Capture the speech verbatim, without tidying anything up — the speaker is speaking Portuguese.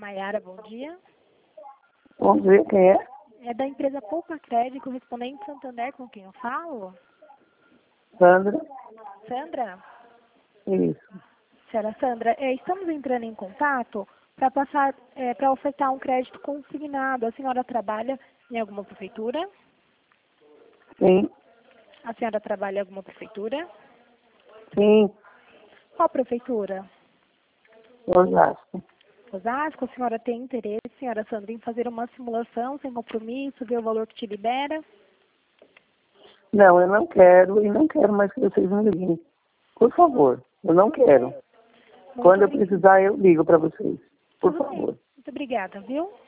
Maiara, bom dia. Vamos ver quem é. É da empresa Poupa Crédito, correspondente Santander, com quem eu falo? Sandra. Sandra? Isso. Senhora Sandra, é, estamos entrando em contato para passar, é, para ofertar um crédito consignado. A senhora trabalha em alguma prefeitura? Sim. A senhora trabalha em alguma prefeitura? Sim. Qual prefeitura? Osasco. Osasco, a senhora tem interesse, senhora Sandra, em fazer uma simulação sem compromisso, ver o valor que te libera? Não, eu não quero e não quero mais que vocês me liguem. Por favor, eu não quero. Muito Quando eu obri- precisar, eu ligo para vocês. Por Tudo bem. favor. Muito obrigada, viu?